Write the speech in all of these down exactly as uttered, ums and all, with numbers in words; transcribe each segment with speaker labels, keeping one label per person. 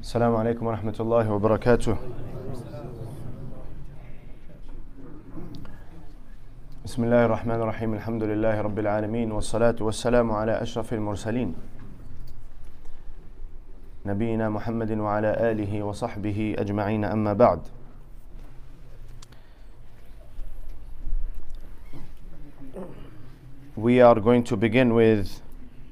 Speaker 1: السلام عليكم ورحمة الله وبركاته. بسم الله الرحمن الرحيم. الحمد لله رب العالمين، والصلاة والسلام على أشرف المرسلين نبينا محمد وعلى آله وصحبه أجمعين. أما بعد. We are going to begin with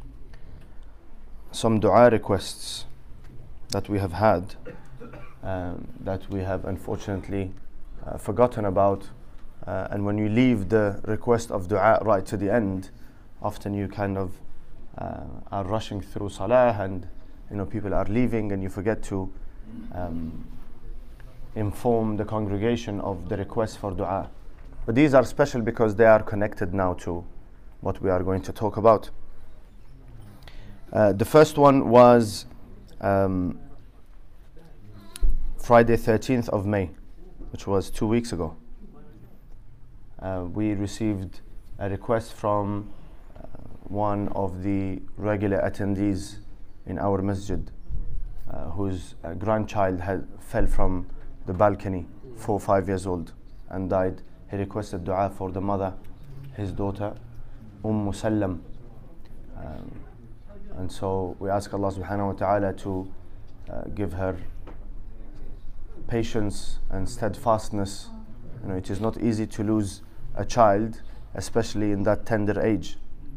Speaker 1: some dua requests that we have had, um, that we have unfortunately uh, forgotten about. Uh, and when you leave the request of dua right to the end, often you kind of uh, are rushing through salah, and you know people are leaving, and you forget to um, inform the congregation of the request for dua. But these are special because they are connected now to what we are going to talk about. Uh, the first one was um, Friday thirteenth of May, which was two weeks ago. Uh, we received a request from uh, one of the regular attendees in our masjid, uh, whose uh, grandchild had fell from the balcony, four or five years old, and died. He requested dua for the mother, his daughter, Umm Sallam. Um, and so we ask Allah subhanahu wa ta'ala to uh, give her patience and steadfastness. You know, it is not easy to lose a child, especially in that tender age.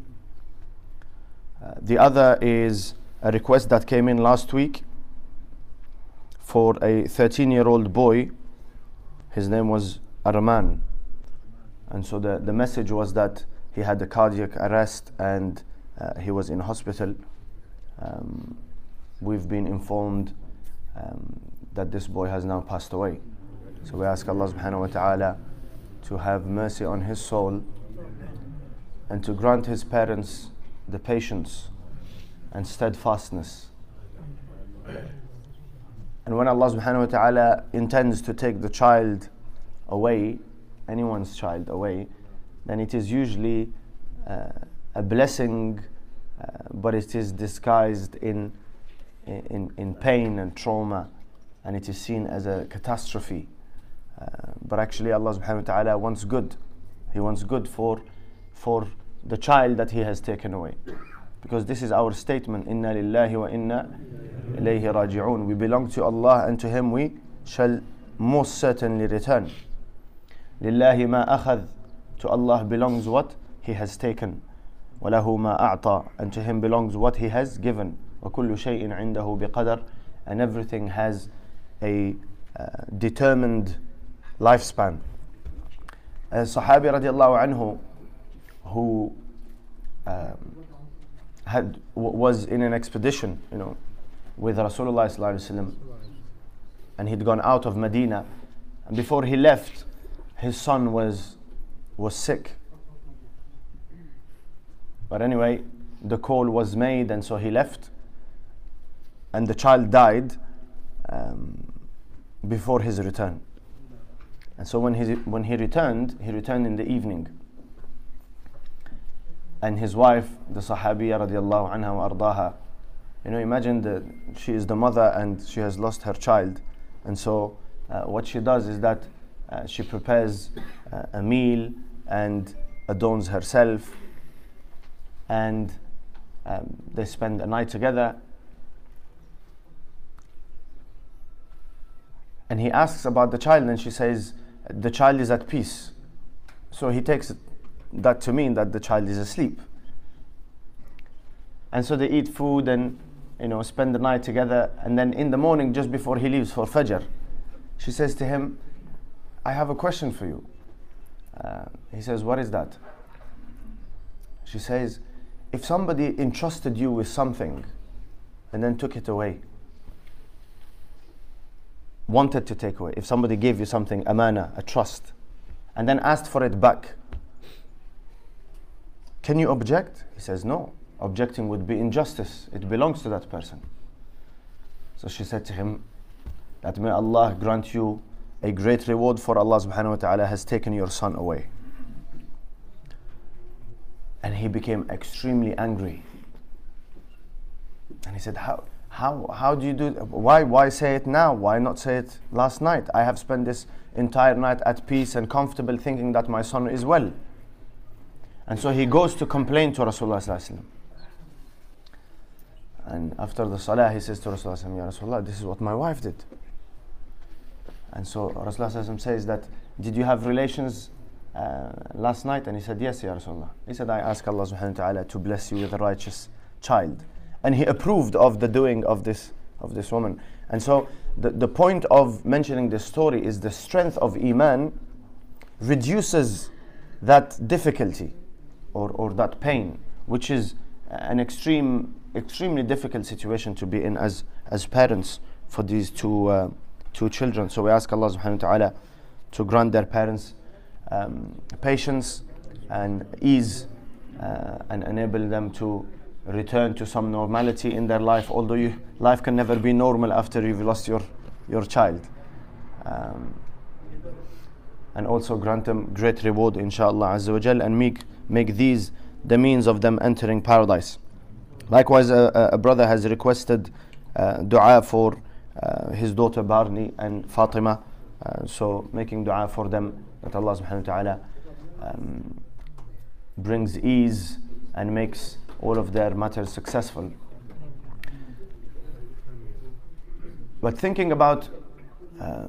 Speaker 1: Uh, the other is a request that came in last week for a thirteen year old boy. His name was Arman. And so the, the message was that he had a cardiac arrest and uh, he was in hospital. Um, we've been informed um, that this boy has now passed away. So we ask Allah subhanahu wa ta'ala to have mercy on his soul and to grant his parents the patience and steadfastness. And when Allah subhanahu wa ta'ala intends to take the child away, anyone's child away, then it is usually uh, a blessing, uh, but it is disguised in, in, in pain and trauma, and it is seen as a catastrophe. Uh, but actually Allah subhanahu wa ta'ala wants good. He wants good for, for the child that he has taken away. Because this is our statement, Inna lillahi wa inna ilayhi raji'un. We belong to Allah, and to Him we shall most certainly return. Lillahi ma akhadh. To Allah belongs what He has taken. وَلَهُ مَا أَعْطَى. And to Him belongs what He has given. وَكُلُّ شَيْءٍ عِنْدَهُ بِقَدَرٍ. And everything has a uh, determined lifespan. A Sahabi radiallahu anhu who um, had w- was in an expedition, you know, with Rasulullah sallallahu alaihi wasallam, and he'd gone out of Medina, and before he left, his son was was sick. But anyway, the call was made, and so he left, and the child died um, before his return. And so when he when he returned, he returned in the evening. And his wife, the Sahabiya radiallahu anha wa ardaha, you know, imagine that she is the mother and she has lost her child. And so uh, what she does is that uh, she prepares uh, a meal and adorns herself, and um, they spend a night together. And he asks about the child, and she says, the child is at peace. So he takes that to mean that the child is asleep. And so they eat food and, you know, spend the night together. And then in the morning, just before he leaves for Fajr, she says to him, I have a question for you. Uh, he says, what is that? She says, if somebody entrusted you with something and then took it away, wanted to take away, if somebody gave you something, amana, a trust, and then asked for it back, can you object? He says, no. Objecting would be injustice. It belongs to that person. So she said to him, that may Allah grant you a great reward, for Allah subhanahu wa ta'ala has taken your son away. And he became extremely angry. And he said, how, how how do you do? Why why say it now? Why not say it last night? I have spent this entire night at peace and comfortable, thinking that my son is well. And so he goes to complain to Rasulullah sallallahu alaihi wasallam. And after the salah, he says to Rasulullah, Ya Rasulullah, this is what my wife did. And so Rasulullah says that, did you have relations uh, last night? And he said, yes, Ya Rasulullah. He said, I ask Allah subhanahu wa ta'ala to bless you with a righteous child. And he approved of the doing of this of this woman. And so the, the point of mentioning this story is the strength of Iman reduces that difficulty or, or that pain, which is an extreme extremely difficult situation to be in as as parents for these two uh, two children. So we ask Allah subhanahu wa ta'ala to grant their parents um, patience and ease uh, and enable them to return to some normality in their life, although you, life can never be normal after you've lost your your child. Um, and also grant them great reward inshallah azza wa jal, and make make these the means of them entering paradise. Likewise, a, a brother has requested uh, dua for uh, his daughter Barney and Fatima, uh, so making dua for them that Allah subhanahu wa ta'ala um, brings ease and makes all of their matters successful. But thinking about uh,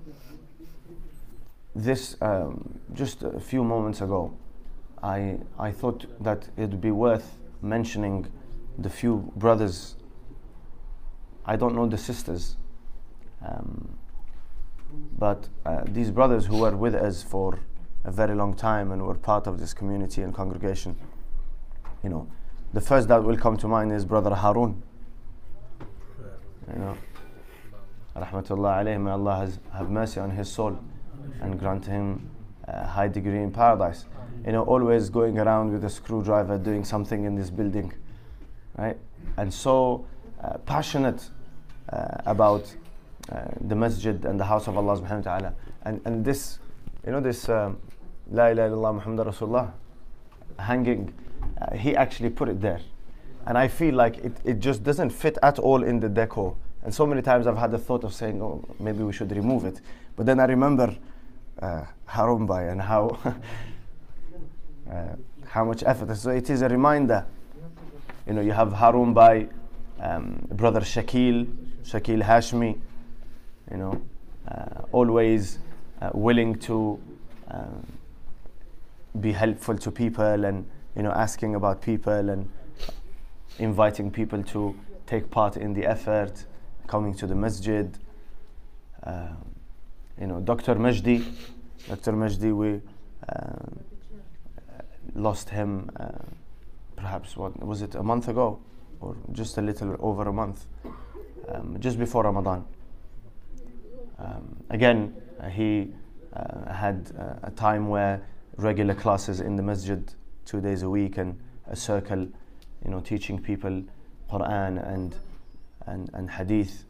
Speaker 1: this um, just a few moments ago, I I thought that it would be worth mentioning the few brothers. I don't know the sisters, um, but uh, these brothers who were with us for a very long time and were part of this community and congregation. You know, the first that will come to mind is Brother Harun. You know, rahmatullah alayhi, may Allah has, have mercy on his soul and grant him a high degree in paradise. You know, always going around with a screwdriver doing something in this building, right? And so uh, passionate uh, about uh, the masjid and the house of Allah subhanahu wa ta'ala. And, and this, you know, this um, La ilaha illallah Muhammad Rasulullah hanging, uh, he actually put it there. And I feel like it, it just doesn't fit at all in the decor. And so many times I've had the thought of saying, oh, maybe we should remove it. But then I remember uh, Harun Bhai and how uh, how much effort. So it is a reminder. You know, you have Harun Bhai, um, Brother Shakil, Shakil Hashmi, you know, uh, always uh, willing to um, be helpful to people and, you know, asking about people and inviting people to take part in the effort, coming to the masjid. Uh, you know, Doctor Majdi, Doctor Majdi, we uh, lost him uh, perhaps, what was it, a month ago, or just a little over a month, um, just before Ramadan. Um, again, uh, he uh, had uh, a time where regular classes in the masjid two days a week and a circle, you know, teaching people Quran and and, and Hadith.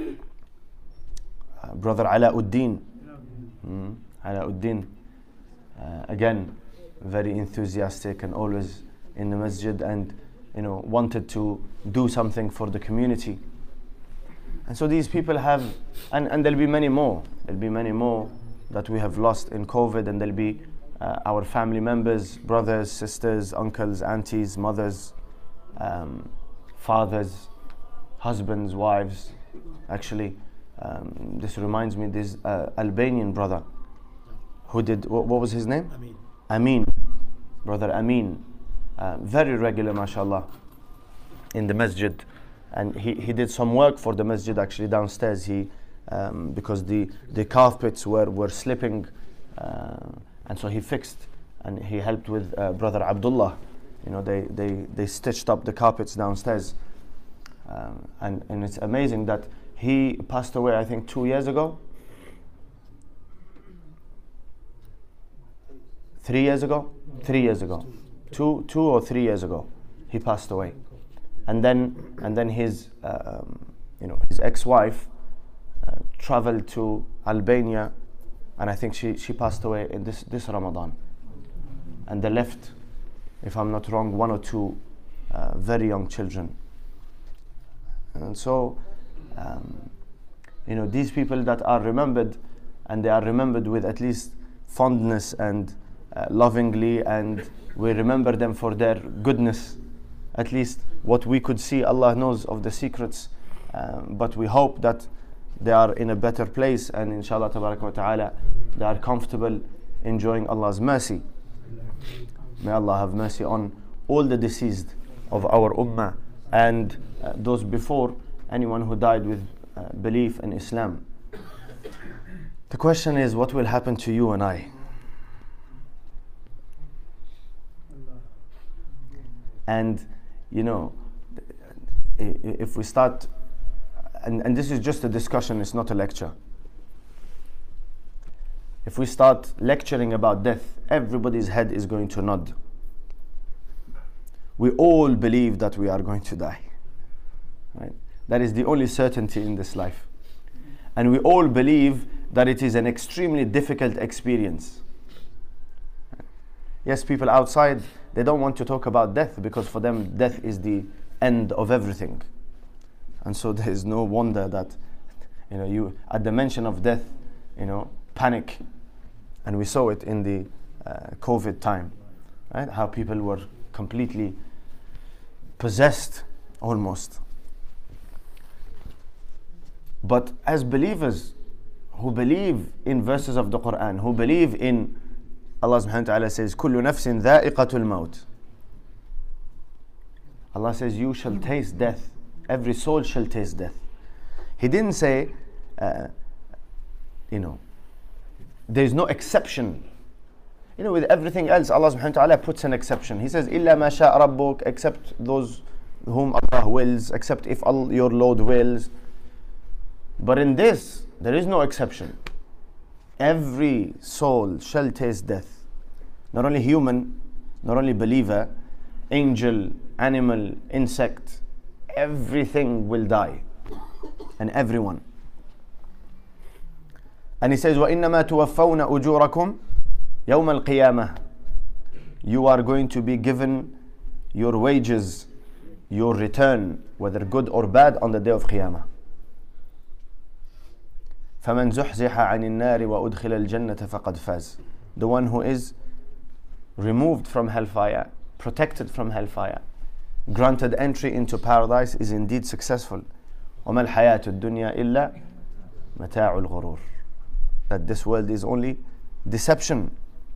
Speaker 1: Uh, Brother Alauddin, mm, Alauddin, uh, again, very enthusiastic and always in the masjid, and, you know, wanted to do something for the community. And so these people have, and, and there'll be many more, there'll be many more that we have lost in COVID, and there'll be uh, our family members, brothers, sisters, uncles, aunties, mothers, um, fathers, husbands, wives. Actually, um, this reminds me, this uh, Albanian brother who did, what, what was his name?
Speaker 2: Amin.
Speaker 1: Amin, Brother Amin, uh, very regular, mashallah, in the masjid. And he, he did some work for the masjid actually downstairs. He um, because the, the carpets were, were slipping, uh, and so he fixed, and he helped with uh, Brother Abdullah. You know, they, they, they stitched up the carpets downstairs. Um, and, and it's amazing that he passed away, I think, two years ago. Three years ago? Three years ago. Two, two or three years ago, he passed away. And then, and then his, uh, um, you know, his ex-wife uh, traveled to Albania, and I think she, she passed away in this, this Ramadan. And they left, if I'm not wrong, one or two uh, very young children. And so, um, you know, these people that are remembered, and they are remembered with at least fondness and uh, lovingly, and we remember them for their goodness. At least what we could see, Allah knows of the secrets, um, but we hope that they are in a better place, and inshallah tabaraka wa ta'ala, they are comfortable enjoying Allah's mercy. May Allah have mercy on all the deceased of our ummah, and uh, those before, anyone who died with uh, belief in Islam. The question is, what will happen to you and I? And you know, if we start, and, and this is just a discussion, it's not a lecture. If we start lecturing about death, everybody's head is going to nod. We all believe that we are going to die. Right? That is the only certainty in this life. And we all believe that it is an extremely difficult experience. Yes, people outside, they don't want to talk about death because for them death is the end of everything. And so there is no wonder that, you know, you at the mention of death, you know, panic. And we saw it in the uh, COVID time, right? How people were completely possessed almost. But as believers who believe in verses of the Quran, who believe in Allah subhanahu wa ta'ala says, كُلُّ نَفْسٍ ذَائِقَةُ الْمَوْتِ. Allah says, you shall taste death. Every soul shall taste death. He didn't say, uh, you know, there is no exception. You know, with everything else, Allah subhanahu wa ta'ala puts an exception. He says, إِلَّا مَا شَاءَ رَبُّكَ, except those whom Allah wills, except if Allah, your Lord wills. But in this, there is no exception. Every soul shall taste death. Not only human, not only believer, angel, animal, insect, everything will die. And everyone. And he says, وَإِنَّمَا تُوَفَّوْنَ أُجُورَكُمْ يَوْمَ الْقِيَامَةِ. You are going to be given your wages, your return, whether good or bad, on the day of Qiyamah. فَمَنْ زُحْزِحَ عَنِ النَّارِ وَأُدْخِلَ الْجَنَّةَ فَقَدْ فَازَ. The one who is removed from hellfire, protected from hellfire, granted entry into paradise, is indeed successful. وَمَا الْحَيَاةُ الدُّنْيَا إِلَّا مَتَاعُ الْغُرُورِ. That this world is only deception.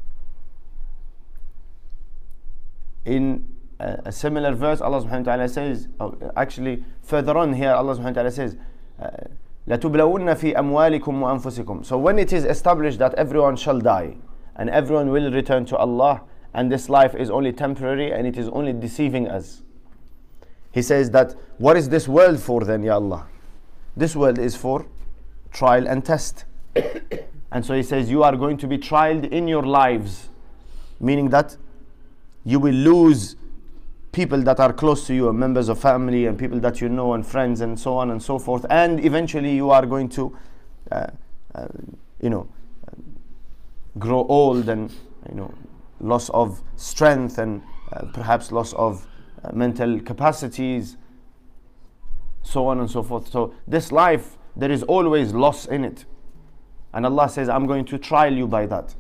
Speaker 1: In a, a similar verse, Allah subhanahu wa ta'ala says, oh, actually further on here, Allah subhanahu wa ta'ala says, uh, لَتُبْلَوُنَّ فِي أَمْوَالِكُمْ وَأَنفُسِكُمْ. So when it is established that everyone shall die and everyone will return to Allah, and this life is only temporary and it is only deceiving us, He says that, what is this world for then, Ya Allah? This world is for trial and test. And so He says, you are going to be trialed in your lives, meaning that you will lose people that are close to you, and members of family, and people that you know, and friends, and so on and so forth. And eventually you are going to, uh, uh, you know, grow old, and, you know, loss of strength, and uh, perhaps loss of uh, mental capacities, so on and so forth. So this life, there is always loss in it. And Allah says, I'm going to trial you by that.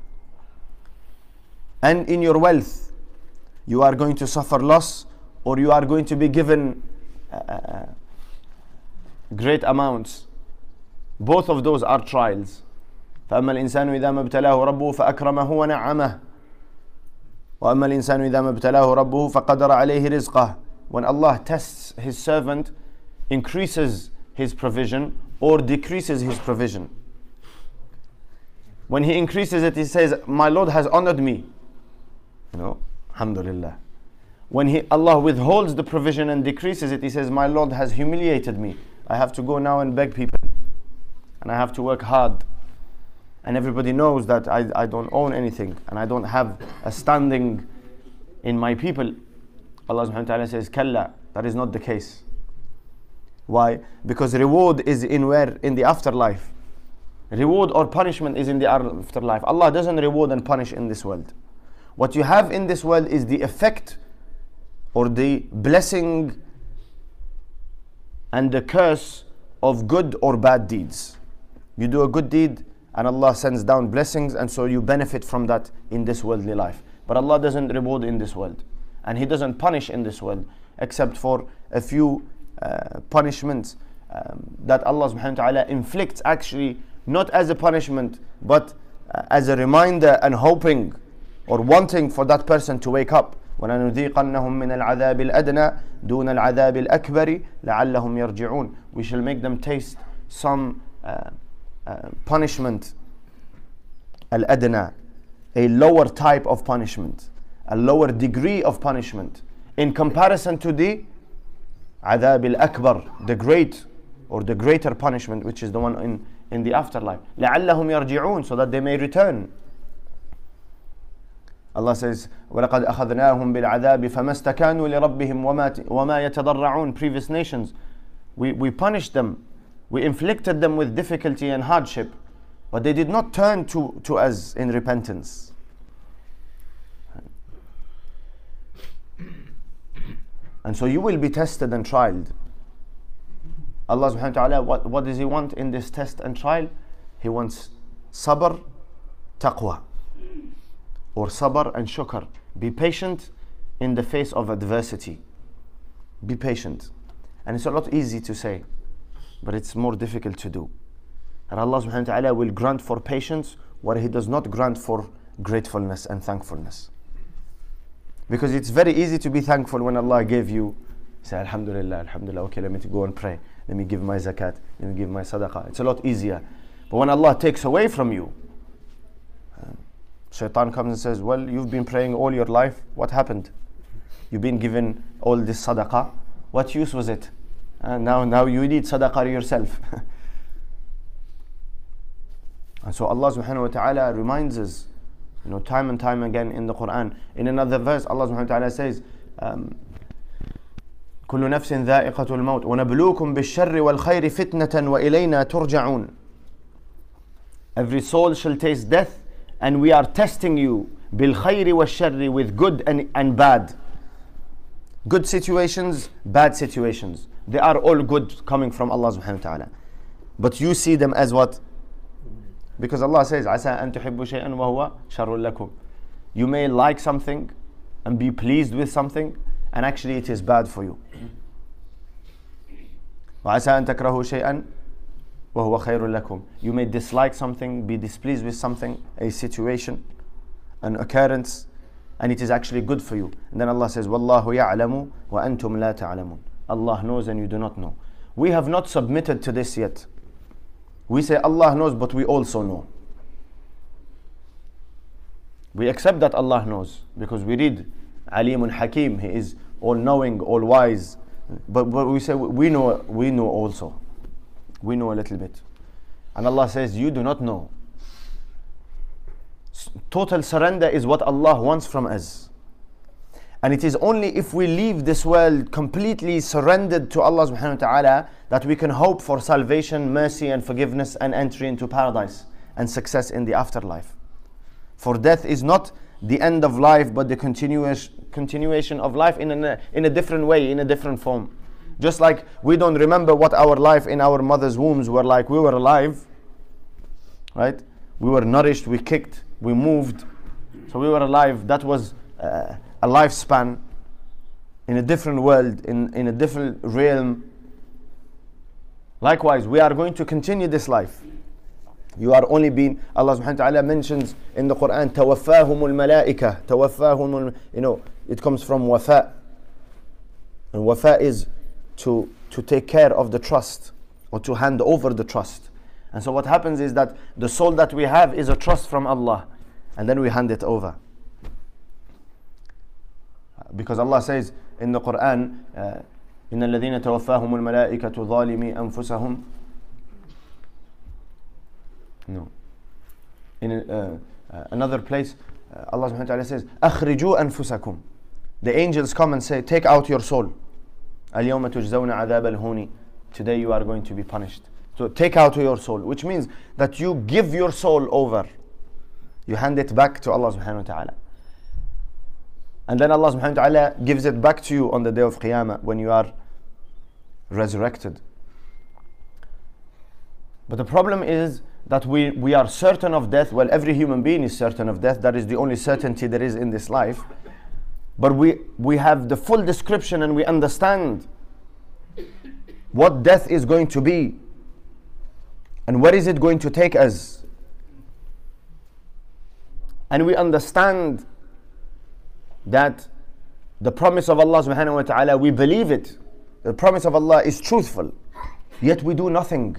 Speaker 1: And in your wealth, you are going to suffer loss, or you are going to be given uh, great amounts. Both of those are trials. فأما الإنسان إذا ما ابتلاه ربه فأكرمه ونعمه وأما الإنسان إذا ما ابتلاه ربه فقدر عليه رزقه. When Allah tests His servant, increases his provision or decreases his provision. When He increases it, He says, my Lord has honored me. You know, alhamdulillah. When he, Allah withholds the provision and decreases it, He says, my Lord has humiliated me. I have to go now and beg people. And I have to work hard. And everybody knows that I, I don't own anything. And I don't have a standing in my people. Allah subhanahu wa ta'ala says, Kalla, that is not the case. Why? Because reward is in where? In the afterlife. Reward or punishment is in the afterlife. Allah doesn't reward and punish in this world. What you have in this world is the effect or the blessing and the curse of good or bad deeds. You do a good deed and Allah sends down blessings, and so you benefit from that in this worldly life. But Allah doesn't reward in this world, and He doesn't punish in this world, except for a few uh, punishments um, that Allah subhanahu wa ta'ala inflicts, actually not as a punishment, but uh, as a reminder and hoping or wanting for that person to wake up. وَلَنُذِيقَنَّهُم مِّنَ الْعَذَابِ الْأَدْنَى دُونَ الْعَذَابِ الْأَكْبَرِ لَعَلَّهُمْ يَرْجِعُونَ. We shall make them taste some uh, uh, punishment, al-adna, a lower type of punishment, a lower degree of punishment, in comparison to the adhab al-akbar, the great or the greater punishment, which is the one in, in the afterlife. لَعَلَّهُمْ يَرْجِعُونَ, so that they may return. Allah says, وَلَقَدْ أَخَذْنَاهُمْ بِالْعَذَابِ فَمَا اسْتَكَانُوا لِرَبِّهِمْ وَمَا يَتَضَرَّعُونَ. Previous nations, we, we punished them, we inflicted them with difficulty and hardship, but they did not turn to, to us in repentance. And so you will be tested and tried. Allah subhanahu wa ta'ala, what, what does He want in this test and trial? He wants sabr, taqwa, or sabr and shukr. Be patient in the face of adversity. Be patient. And it's a lot easy to say, but it's more difficult to do. And Allah subhanahu wa ta'ala will grant for patience what He does not grant for gratefulness and thankfulness. Because it's very easy to be thankful when Allah gave you, say Alhamdulillah, Alhamdulillah, okay, let me go and pray, let me give my zakat, let me give my sadaqah. It's a lot easier. But when Allah takes away from you, uh, Shaitan comes and says, well, you've been praying all your life, what happened? You've been given all this sadaqah, what use was it? Uh, now, now you need sadaqah yourself. And so Allah subhanahu wa ta'ala reminds us, you know, time and time again in the Quran. In another verse, Allah subhanahu wa ta'ala says, um, كل نفس ذائقة الموت ونبلوكم بالشر والخير فتنة وإلينا ترجعون. Every soul shall taste death, and we are testing you بالخير والشر, with good and, and bad. Good situations, bad situations. They are all good coming from Allah subhanahu wa ta'ala. But you see them as what? Because Allah says, عَسَىٰ أَن تُحِبُّ شَيْئًا وَهُوَ شَرٌّ لَكُمْ. You may like something and be pleased with something, and actually it is bad for you. وَعَسَىٰ أَن تَكْرَهُ شَيْئًا وَهُوَ خَيْرٌ لَكُمْ. You may dislike something, be displeased with something, a situation, an occurrence, and it is actually good for you. And then Allah says, وَاللَّهُ يَعْلَمُ وَأَنْتُمْ لَا تَعْلَمُونَ. Allah knows and you do not know. We have not submitted to this yet. We say Allah knows, but we also know. We accept that Allah knows because we read Alimun Hakim, He is all knowing, all wise. But, but we say we know, we know also. We know a little bit. And Allah says, you do not know. Total surrender is what Allah wants from us. And it is only if we leave this world completely surrendered to Allah subhanahu wa ta'ala that we can hope for salvation, mercy and forgiveness and entry into paradise and success in the afterlife. For death is not the end of life, but the continuous, continuation of life in a, in a different way, in a different form. Just like we don't remember what our life in our mother's wombs were like. We were alive, right? We were nourished, we kicked, we moved. So we were alive. That was uh, a lifespan in a different world, in, in a different realm. Likewise, we are going to continue this life. You are only being, Allah subhanahu wa ta'ala mentions in the Quran, توفاهم الملائكة, توفاهم, you know, it comes from wafa. And wafa is to, to take care of the trust, or to hand over the trust. And so what happens is that the soul that we have is a trust from Allah, and then we hand it over. Because Allah says in the Quran, uh, إن الذين توفاهم الملائكة ظالمي أنفسهم. No. In uh, uh, another place, uh, Allah subhanahu wa ta'ala says, أخرجوا أنفسكم. The angels come and say, take out your soul. اليوم تجزون عذاب الهون. Today you are going to be punished. So take out your soul, which means that you give your soul over. You hand it back to Allah subhanahu wa ta'ala. And then Allah subhanahu wa ta'ala gives it back to you on the day of Qiyamah when you are resurrected. But the problem is that we, we are certain of death. Well, every human being is certain of death. That is the only certainty there is in this life. But we, we have the full description and we understand what death is going to be and where is it going to take us. And we understand that the promise of Allah subhanahu wa ta'ala, we believe it. The promise of Allah is truthful, yet we do nothing.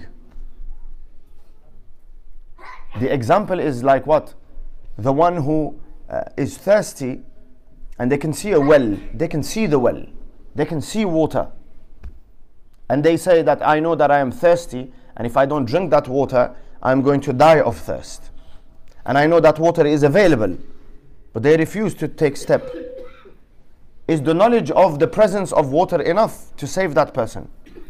Speaker 1: The example is like what? The one who uh, is thirsty and they can see a well, they can see the well, they can see water. And they say that I know that I am thirsty, and if I don't drink that water, I'm going to die of thirst. And I know that water is available, but they refuse to take step. Is the knowledge of the presence of water enough to save that person?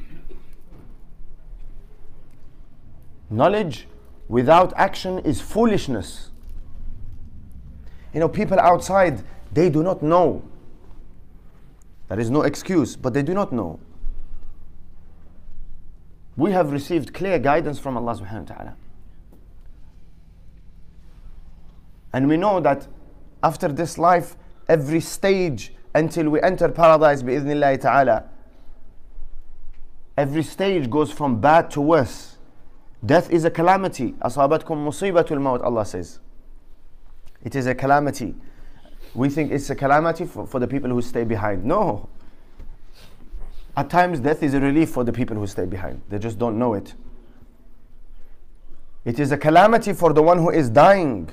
Speaker 1: Knowledge without action is foolishness. You know, people outside, they do not know. There is no excuse, but they do not know. We have received clear guidance from Allah subhanahu wa ta'ala. And we know that after this life, every stage until we enter paradise bi'idhnillahi ta'ala, every stage goes from bad to worse. Death is a calamity. أصابتكم مصيبة الموت, Allah says. It is a calamity. We think it's a calamity for, for the people who stay behind. No. At times death is a relief for the people who stay behind. They just don't know it. It is a calamity for the one who is dying.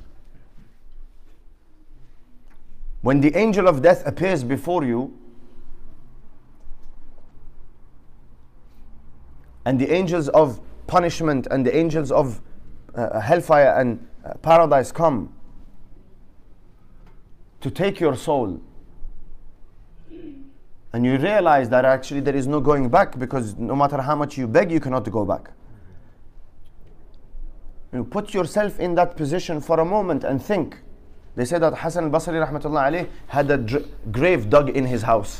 Speaker 1: When the angel of death appears before you, and the angels of punishment and the angels of uh, hellfire and uh, paradise come to take your soul, and you realize that actually there is no going back, because no matter how much you beg, you cannot go back. You put yourself in that position for a moment and think. They say that Hassan al-Basri rahmatullah alayh had a dr- grave dug in his house.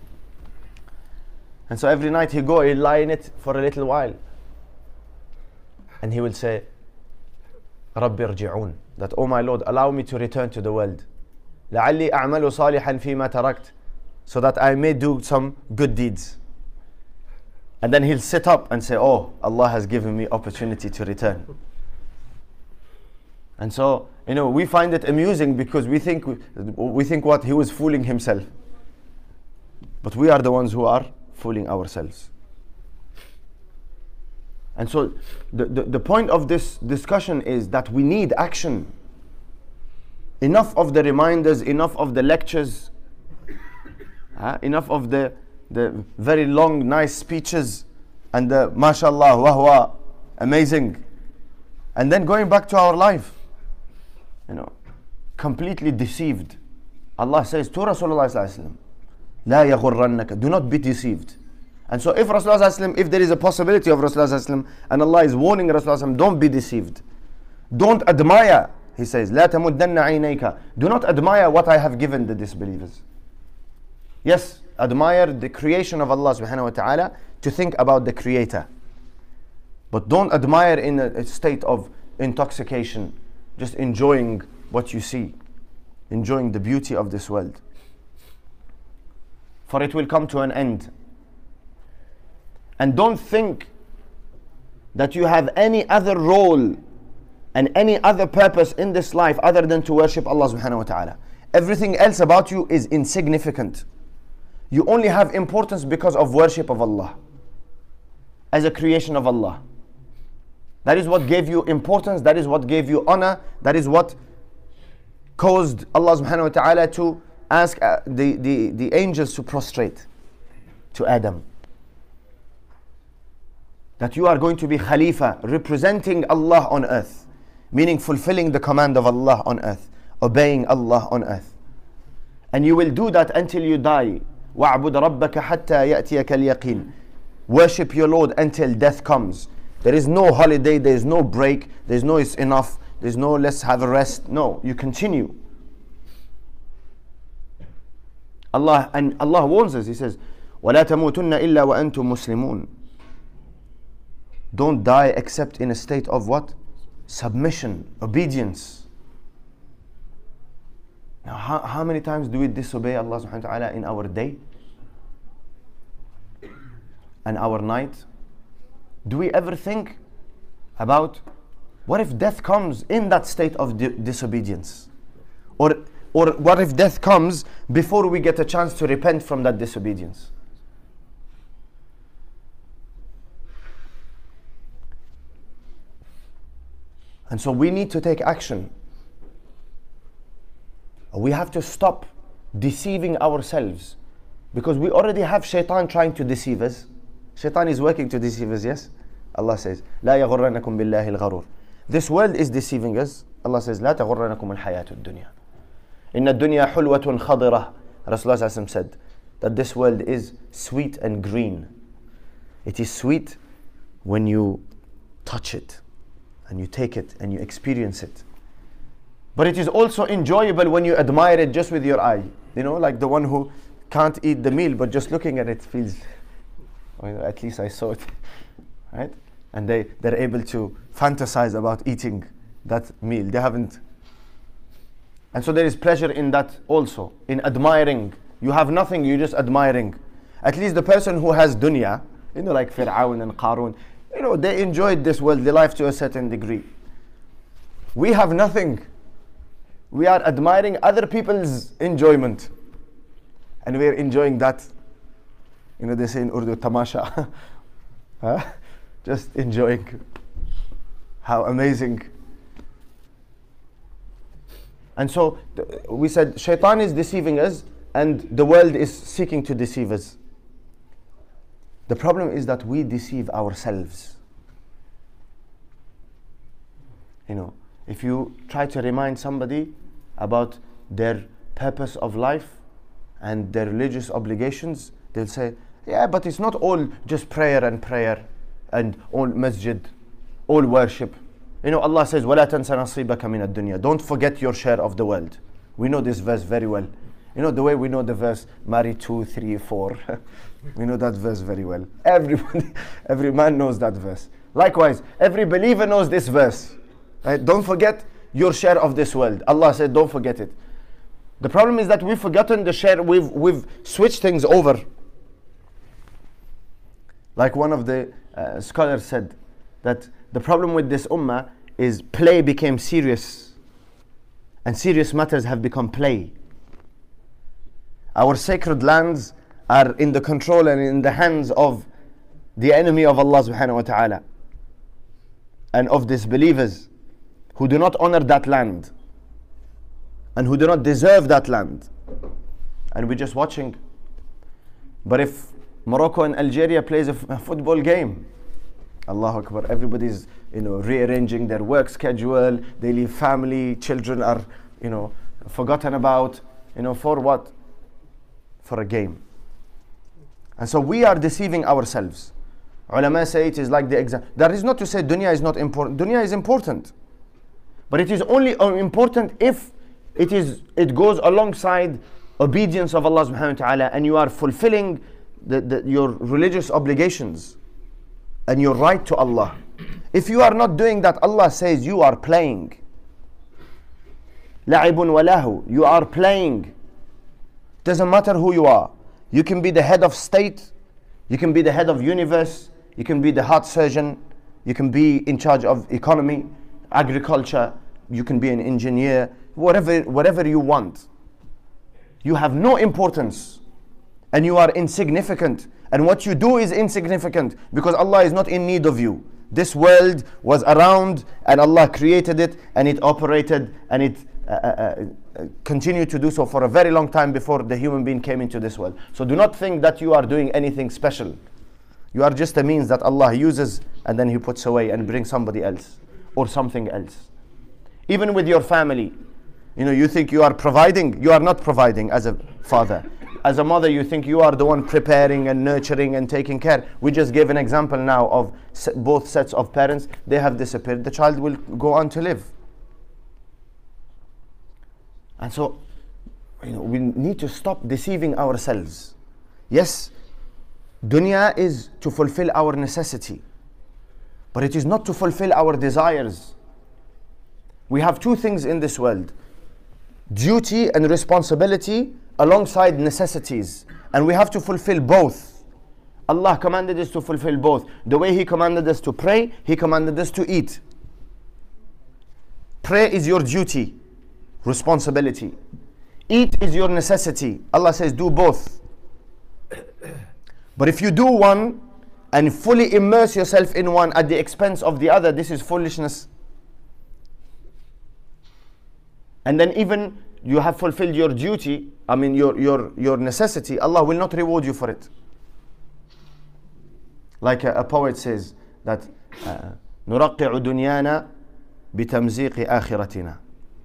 Speaker 1: And so every night he go, he'll lie in it for a little while. And he will say, Rabbi irji'un, that, oh my Lord, allow me to return to the world. لَعَلِّي أَعْمَلُ صَالِحًا فِي مَا تَرَكْتُ, so that I may do some good deeds. And then he'll sit up and say, oh, Allah has given me opportunity to return. And so, you know, we find it amusing because we think we think what? He was fooling himself. But we are the ones who are fooling ourselves. And so the, the, the point of this discussion is that we need action. Enough of the reminders, enough of the lectures, uh, enough of the, the very long, nice speeches and the mashallah, wahwa, amazing. And then going back to our life. You know, completely deceived. Allah says to Rasulullah sallallahu alaihi wasallam, "La yaghurrannaka," do not be deceived. And so, if Rasulullah sallallahu alaihi wasallam, if there is a possibility of Rasulullah sallallahu alaihi wasallam, and Allah is warning Rasulullah sallallahu alaihi wasallam, don't be deceived. Don't admire. He says, "La tamuddanna aynayka." Do not admire what I have given the disbelievers. Yes, admire the creation of Allah subhanahu wa ta'ala, to think about the Creator. But don't admire in a, a state of intoxication, just enjoying what you see, enjoying the beauty of this world. For it will come to an end. And don't think that you have any other role and any other purpose in this life other than to worship Allah subhanahu wa ta'ala. Everything else about you is insignificant. You only have importance because of worship of Allah, as a creation of Allah. That is what gave you importance, that is what gave you honor, that is what caused Allah subhanahu wa ta'ala to ask uh, the, the, the angels to prostrate to Adam. That you are going to be Khalifa, representing Allah on earth, meaning fulfilling the command of Allah on earth, obeying Allah on earth. And you will do that until you die. وَاعْبُدْ رَبَّكَ حَتَّى يَأْتِيَكَ الْيَقِينَ. Worship your Lord until death comes. There is no holiday, there is no break, there is no it's enough, there is no let's have a rest. No, you continue. Allah, and Allah warns us, He says, وَلَا تَمُوتُنَّ إِلَّا وَأَنْتُمْ مُسْلِمُونَ. Don't die except in a state of what? Submission, obedience. Now, how, how many times do we disobey Allah subhanahu wa ta'ala in our day and our night? Do we ever think about what if death comes in that state of di- disobedience? Or, or what if death comes before we get a chance to repent from that disobedience? And so we need to take action. We have to stop deceiving ourselves, because we already have shaitan trying to deceive us. Shaitan is working to deceive us, yes? Allah says, لا يغرنكم بالله الغرور. This world is deceiving us. Allah says, لا تغرنكم الحياة الدنيا. إن الدنيا حلوة خضرة. Rasulullah said that this world is sweet and green. It is sweet when you touch it and you take it and you experience it. But it is also enjoyable when you admire it just with your eye. You know, like the one who can't eat the meal, but just looking at it feels, well, at least I saw it, right? And they, they're able to fantasize about eating that meal. They haven't. And so there is pleasure in that also, in admiring. You have nothing, you're just admiring. At least the person who has dunya, you know, like Fir'aun and Qarun, you know, they enjoyed this worldly life to a certain degree. We have nothing. We are admiring other people's enjoyment. And we're enjoying that. You know, they say in Urdu, tamasha. Huh? Just enjoying. How amazing. And so th- we said shaitan is deceiving us and the world is seeking to deceive us. The problem is that we deceive ourselves. You know, if you try to remind somebody about their purpose of life and their religious obligations, they'll say, yeah, but it's not all just prayer and prayer and all masjid, all worship. You know, Allah says, وَلَا تَنْسَ نَصِيبَكَ مِنَ الدُّنْيا. Don't forget your share of the world. We know this verse very well. You know, the way we know the verse, marry two, three, four. We know that verse very well. Everybody, every man knows that verse. Likewise, every believer knows this verse. Right? Don't forget your share of this world. Allah said, don't forget it. The problem is that we've forgotten the share, we've, we've switched things over. Like one of the uh, scholars said, that the problem with this ummah is play became serious, and serious matters have become play. Our sacred lands are in the control and in the hands of the enemy of Allah subhanahu wa ta'ala and of disbelievers who do not honor that land and who do not deserve that land. And we're just watching. But if Morocco and Algeria plays a, f- a football game, Allahu Akbar, everybody's, you know, rearranging their work schedule, they leave family, children are, you know, forgotten about, you know, for what? For a game. And so we are deceiving ourselves. Ulama say it is like the exam. That is not to say dunya is not important. Dunya is important. But it is only important if it is it goes alongside obedience of Allah subhanahu wa ta'ala and you are fulfilling the, the, your religious obligations and your right to Allah. If you are not doing that, Allah says you are playing. La'ibun walahu. You are playing. Doesn't matter who you are. You can be the head of state. You can be the head of universe. You can be the heart surgeon. You can be in charge of economy, agriculture. You can be an engineer. Whatever, whatever you want. You have no importance. And you are insignificant. And what you do is insignificant because Allah is not in need of you. This world was around and Allah created it and it operated and it uh, uh, uh, continued to do so for a very long time before the human being came into this world. So do not think that you are doing anything special. You are just a means that Allah uses and then He puts away and brings somebody else or something else. Even with your family, you know, you think you are providing, you are not providing as a father. As a mother, you think you are the one preparing and nurturing and taking care. We just gave an example now of se- both sets of parents. They have disappeared. The child will go on to live. And so, you know, we need to stop deceiving ourselves. Yes, Dunya is to fulfill our necessity, but it is not to fulfill our desires. We have two things in this world: duty and responsibility alongside necessities, and we have to fulfill both. Allah commanded us to fulfill both. The way He commanded us to pray, He commanded us to eat. Pray is your duty, responsibility. Eat is your necessity. Allah says do both. But if you do one and fully immerse yourself in one at the expense of the other, this is foolishness. And then even you have fulfilled your duty, I mean your, your, your necessity, Allah will not reward you for it. Like a, a poet says that نُرَقِّعُ دُنْيَانَا بِتَمْزِيقِ آخِرَتِنَا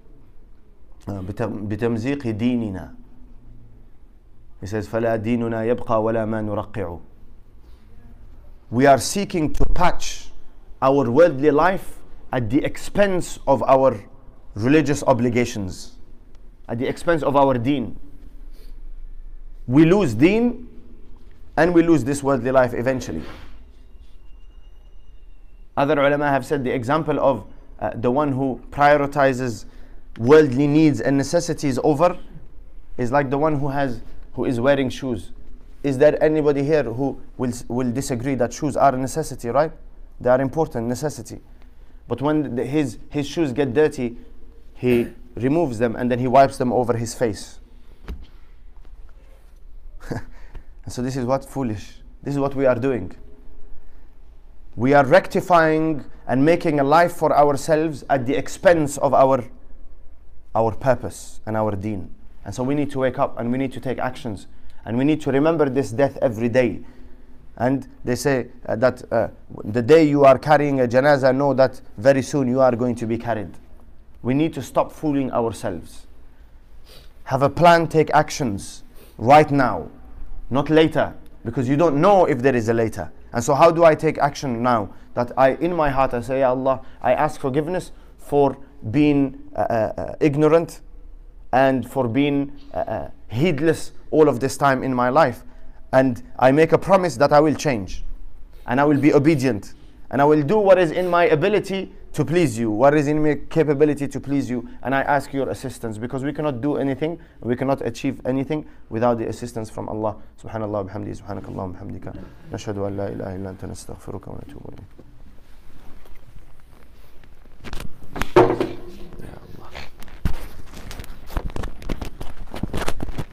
Speaker 1: بِتَمْزِيقِ دِينِنَا. He says فَلَا دِينُنَا يَبْقَى وَلَا مَا نُرَقِّعُ. We are seeking to patch our worldly life at the expense of our religious obligations, at the expense of our deen. We lose deen and we lose this worldly life eventually. Other ulama have said the example of uh, the one who prioritizes worldly needs and necessities over is like the one who has who is wearing shoes. Is there anybody here who will will disagree that shoes are a necessity, right? They are important, necessity. But when the, his his shoes get dirty, he removes them and then he wipes them over his face. And so this is what foolish. This is what we are doing. We are rectifying and making a life for ourselves at the expense of our our purpose and our deen. And so we need to wake up and we need to take actions. And we need to remember this death every day. And they say uh, that uh, the day you are carrying a janazah, know that very soon you are going to be carried. We need to stop fooling ourselves. Have a plan, take actions right now, not later, because you don't know if there is a later. And so how do I take action now? That I, in my heart, I say, Ya Allah, I ask forgiveness for being uh, uh, ignorant and for being uh, uh, heedless all of this time in my life. And I make a promise that I will change. And I will be obedient. And I will do what is in my ability to please you, what is in my capability to please you. And I ask your assistance, because we cannot do anything, we cannot achieve anything without the assistance from Allah. Subhanallah wa bihamdihi, subhanakallah wa bihamdika. Nashhadu an la ilaha illa anta nastaghfiruka wa natubu ilayk.